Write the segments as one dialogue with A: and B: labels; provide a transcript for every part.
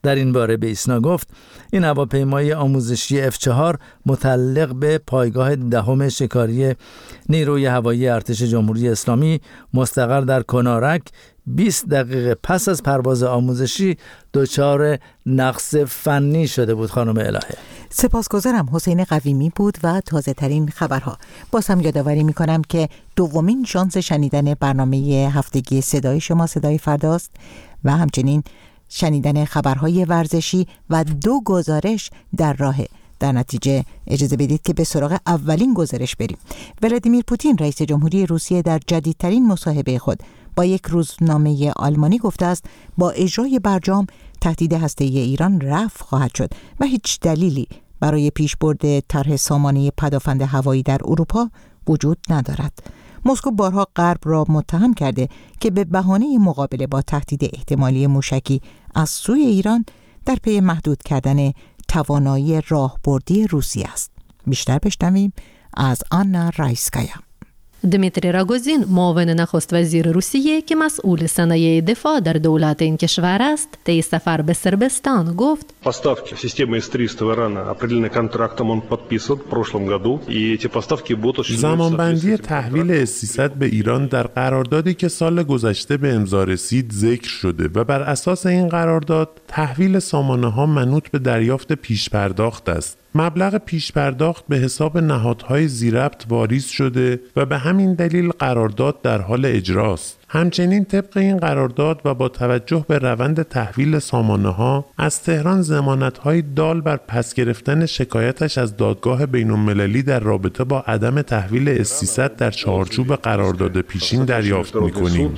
A: در این باره به ایسنا گفت این هواپیمای آموزشی F4 متعلق به پایگاه 10 شکاری نیروی هوایی ارتش جمهوری اسلامی مستقر در کنارک 20 دقیقه پس از پرواز آموزشی دچار نقص فنی شده بود. خانم الهه
B: سپاسگزارم. حسین قویمی بود و تازه ترین خبرها. باز هم یادآوری میکنم که دومین شانس شنیدن برنامه هفتگی صدای شما صدای فرداست و همچنین شنیدن خبرهای ورزشی و 2 گزارش در راهه. در نتیجه اجازه بدید که به سراغ اولین گزارش بریم. ولادیمیر پوتین رئیس جمهوری روسیه در جدیدترین مصاحبه خود با یک روزنامه آلمانی گفته است با اجرای برجام تهدید هسته‌ای ایران رفع خواهد شد و هیچ دلیلی برای پیشبرد طرح سامانه پدافند هوایی در اروپا وجود ندارد. مسکو بارها غرب را متهم کرده که به بهانه مقابله با تهدید احتمالی موشکی از سوی ایران در پی محدود کردن توانایی راهبردی روسیه است. بیشتر بشنویم از آنا رایسکایا.
C: دمیتری راگوزین معاون نخست وزیر روسیه که مسئول صنایع دفاع در دولت این کشور است طی سفر به صربستان گفت
D: поставки системы С-300 в Иран определены контрактом он подписан в прошлом году и эти поставки будут осуществляться.
E: زمانبندی تحویل S-300 به ایران در قراردادی که سال گذشته به امضا رسید ذکر شده و بر اساس این قرارداد تحویل سامانه‌ها منوط به دریافت پیش‌پرداخت است. مبلغ پیش‌پرداخت به حساب نهادهای ذی‌ربط واریز شده و به همین دلیل قرارداد در حال اجراست. همچنین طبق این قرارداد و با توجه به روند تحویل سامانه‌ها از تهران ضمانت‌های دال بر پس گرفتن شکایتش از دادگاه بین‌المللی در رابطه با عدم تحویل S-300 در چارچوب قرارداد پیشین دریافت می‌کنیم.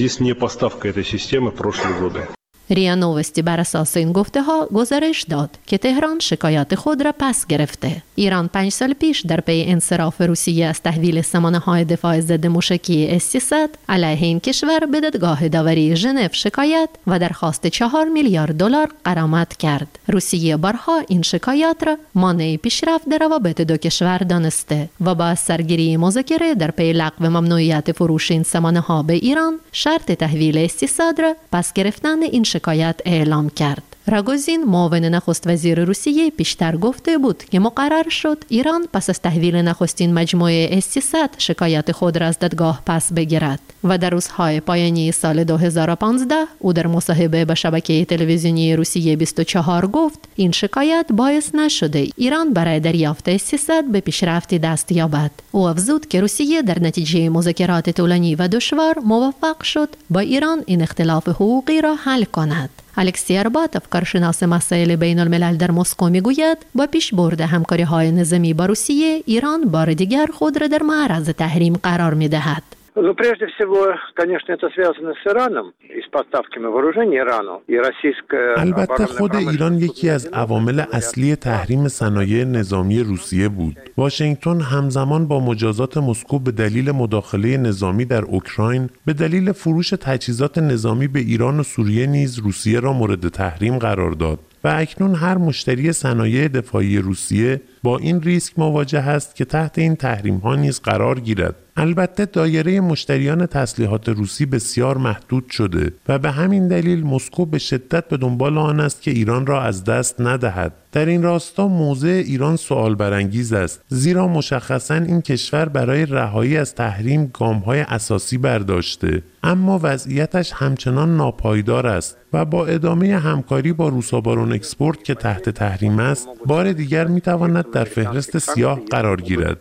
C: ریا نوستی بر اساس این گفته ها گزارش داد که تهران شکایات خود را پس گرفته. ایران 5 سال پیش در پی انصراف روسیه از تحویل سامانه‌های دفاع ضد موشکی S-300 علیه این کشور به دادگاه داوری ژنو شکایت و درخواست 4 میلیارد دلار غرامت کرد. روسیه بارها این شکایات را مانع پیشرفت در روابط دو کشور دانسته و با سرگیری مذاکره در پی لغو ممنوعیت فروش این سامانه‌ها به ایران شرط تحویل S-300 را پس گرفتن این شکایت اعلام کرد. راگوزین معاون نخست وزیر روسیه پیشتر گفته بود که مقرر شد ایران پس از تحویل نخستین مجموعه S-300 شکایت خود را از دادگاه پس بگیرد و در روزهای پایانی سال 2015 او در مصاحبه با شبکه تلویزیونی روسیه 24 گفت این شکایت باعث نشده ایران برای دریافت S-300 به پیشرفتی دست یابد. او افزود که روسیه در نتیجه مذاکرات طولانی و دشوار موفق شد با ایران این اختلاف حقوقی را حل کند. الکسی ارباتوف کارشناس مسائل بین الملل در مسکو میگوید با پیشبرد همکاری‌های نظامی با روسیه ایران بار دیگر خود را در معرض تحریم قرار می‌دهد.
F: Ну, прежде всего, конечно, это связано с Ираном и с поставками вооружений Ирану и российская.
E: البته خود ایران یکی از عوامل اصلی تحریم صنایع نظامی روسیه بود. واشنگتن همزمان با مجازات مسکو به دلیل مداخله نظامی در اوکراین به دلیل فروش تجهیزات نظامی به ایران و سوریه نیز روسیه را مورد تحریم قرار داد. و اکنون هر مشتری صنایع دفاعی روسیه با این ریسک مواجه است که تحت این تحریم‌ها نیز قرار گیرد. البته دایره مشتریان تسلیحات روسی بسیار محدود شده و به همین دلیل مسکو به شدت به دنبال آن است که ایران را از دست ندهد. در این راستا موضع ایران سوال برانگیز است، زیرا مشخصاً این کشور برای رهایی از تحریم گام‌های اساسی برداشته، اما وضعیتش همچنان ناپایدار است و با ادامه همکاری با روسابارون اکسپورت که تحت تحریم است، بار دیگر می‌تواند در فهرست سیاه قرار گیرد.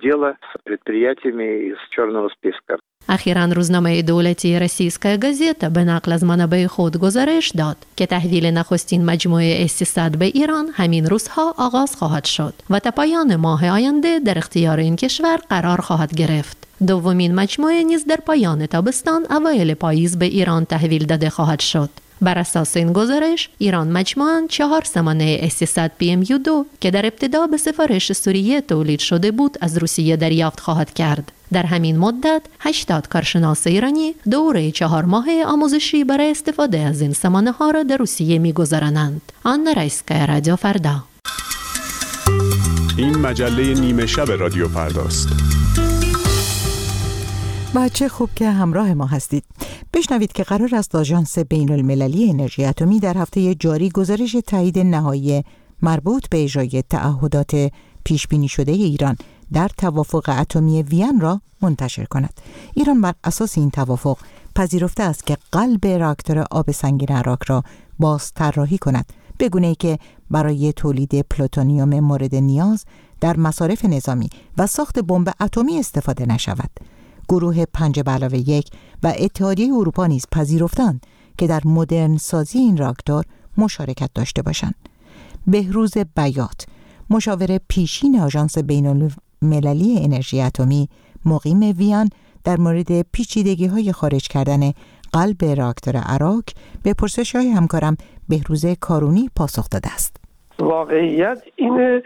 C: اخیراً روزنامه دولتی روسیسکا گازета به نقل از منابع خود گزارش داد که تحویل نخستین مجموعه S-300 به ایران همین روزها آغاز خواهد شد و تا پایان ماه آینده در اختیار این کشور قرار خواهد گرفت. دومین مجموعه نیز در پایان تابستان اوایل پاییز به ایران تحویل داده خواهد شد. بر اساس این گزارش ایران مجموعاً 4 سامانه S-300 PMU-2 که در ابتدا به سفارش سوریه تولید شده بود از روسیه دریافت خواهد کرد. در همین مدت 80 کارشناس ایرانی دوره 4 ماهه آموزشی برای استفاده از این سامانه ها را در روسیه می‌گذرانند. آنا رایسکایا، رادیو فردا.
G: این مجله نیمه شب رادیو فرداست.
B: بچه خوب که همراه ما هستید. بشنوید که قرار است آژانس بین‌المللی انرژی اتمی در هفته جاری گزارش تایید نهایی مربوط به اجرای تعهدات پیشبینی شده ایران در توافق اتمی وین را منتشر کند. ایران بر اساس این توافق پذیرفته است که قلب راکتور آب سنگین عراق را بازطراحی کند، به گونه‌ای که برای تولید پلوتونیوم مورد نیاز در مصارف نظامی و ساخت بمب اتمی استفاده نشود. گروه 5+1 و اتحادیه اروپا نیز پذیرفتند که در مدرن سازی این راکتور مشارکت داشته باشند. بهروز بیات، مشاور پیشین آژانس بین‌المللی انرژی اتمی مقیم وین، در مورد پیچیدگی‌های خارج کردن قلب راکتور عراق به پرسش‌های همکارم بهروز کارونی پاسخ داده است.
H: واقعیت این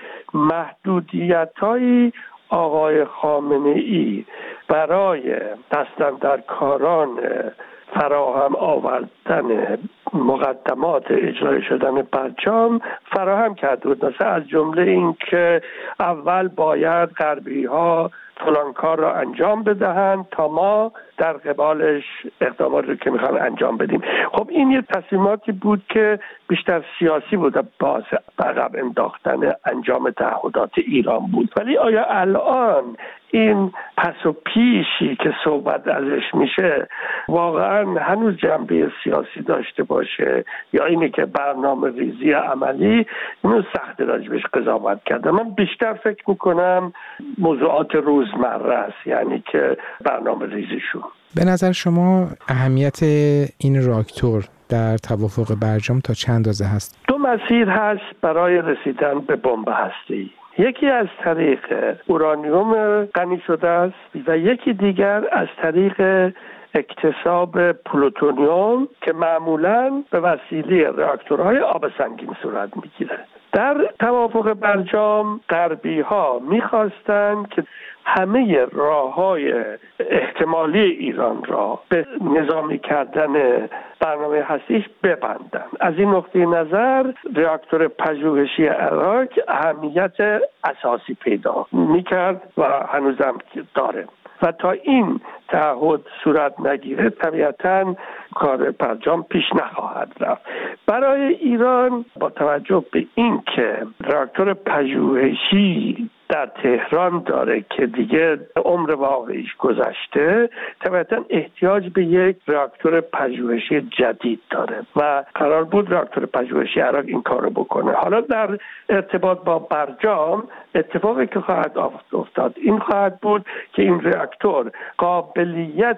H: محدودیت‌های آقای خامنه‌ای برای دست‌اندرکاران فراهم آوردن مقدمات اجرای شدن برجام فراهم کرده بود. مثلا از جمله این که اول باید غربی‌ها فلان کار را انجام بدهند تا ما در قبالش اقدامات رو که میخوان انجام بدیم. خب این یه تصمیماتی بود که بیشتر سیاسی بود و باعث عقب انداختن انجام تعهدات ایران بود. ولی آیا الان این پس و پیشی که صحبت ازش میشه واقعا هنوز جنبه سیاسی داشته باشه یا اینه که برنامه ریزی عملی؟ اینو سخت راجبش قضاوت کرده. من بیشتر فکر میکنم موضوعات روزمره است، یعنی که برنامه ریزیشون.
I: به نظر شما اهمیت این راکتور در توافق برجام تا چند اندازه هست؟
H: دو مسیر هست برای رسیدن به بمب هسته‌ای. یکی از طریق اورانیوم غنی شده است و یکی دیگر از طریق اکتساب پلوتونیوم که معمولاً به وسیله راکتورهای آب سنگین صورت میگیره. در توافق برجام غربی‌ها می‌خواستند که همه راه‌های احتمالی ایران را به نظامی کردن برنامه هستیش ببندن. از این نقطه نظر راکتور پژوهشی عراق اهمیت اساسی پیدا می‌کرد و هنوزم داره. و تا این تعهد صورت نگیره طبیعتاً کار برجام پیش نخواهد رفت. برای ایران با توجه به این که راکتور پژوهشی در تهران داره که دیگه عمر واقعیش گذشته، طبعاً احتیاج به یک راکتور پژوهشی جدید داره و قرار بود راکتور پژوهشی عراق این کارو بکنه. حالا در ارتباط با برجام اتفاقی که خواهد افتاد این خواهد بود که این راکتور قابلیت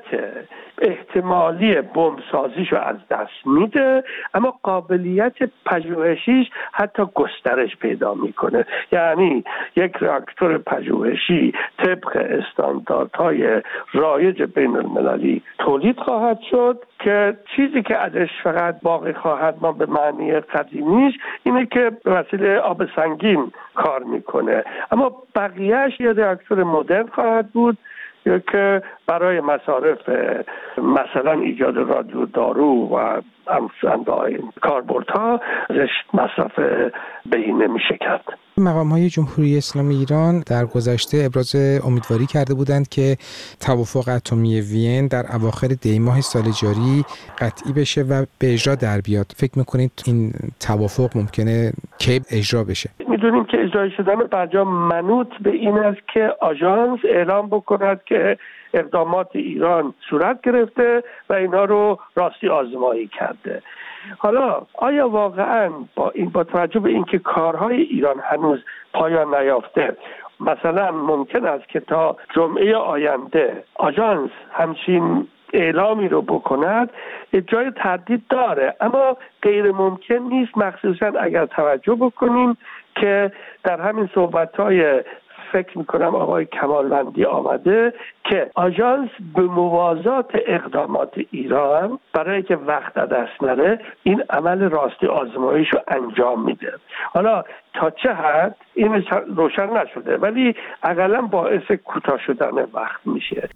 H: احتمالی بمب سازیشو از دست میده، اما قابلیت پژوهشیش حتی گسترش پیدا میکنه. یعنی یک راکتور پژوهشی طبق استانداردهای رایج بین المللی تولید خواهد شد که چیزی که ازش فقط باقی خواهد ما به معنی قدیمیش اینه که به وسیله آب سنگین کار میکنه، اما بقیهش یه راکتور مدرن خواهد بود که برای مصارف مثلا ایجاد رادیو دارو و انواع کاربردها ازش مصرف بهینه میشه کرد.
I: مقام‌های جمهوری اسلامی ایران در گذشته ابراز امیدواری کرده بودند که توافق اتمی وین در اواخر دی ماه سال جاری قطعی بشه و به اجرا در بیاد. فکر می‌کنید این توافق ممکنه کی اجرا بشه؟
H: می‌دونیم که اجرا شدن برجام منوط به این است که آژانس اعلام بکند که اقدامات ایران صورت گرفته و اینا رو راستی آزمایی کرده. حالا آیا واقعاً با توجه به اینکه کارهای ایران هنوز پایان نیافته، مثلا ممکن است که تا جمعه آینده آژانس همچین اعلامی رو بکند؟ جای تردید داره، اما غیر ممکن نیست، مخصوصا اگر توجه بکنیم که در همین صحبت‌های فکر میکنم آقای کمالوندی آمده که آژانس به موازات اقدامات ایران برای که وقت از دست نره این عمل راستی آزمایش رو انجام میده. حالا تا چه حد این روشن نشده، ولی اقلا باعث کوتاه شدن وقت میشه.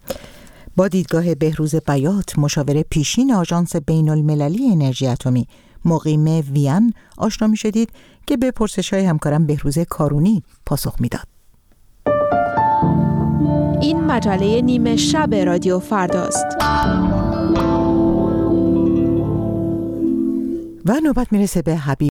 B: با دیدگاه بهروز بیات، مشاور پیشین آژانس بین‌المللی انرژی اتمی مقیم وین، آشنا می‌شدید که به پرسش‌های همکارم بهروز کارونی پاسخ میداد.
J: این مجله نیمه شب رادیو فرداست.
B: و نوبت میرسه به حبیب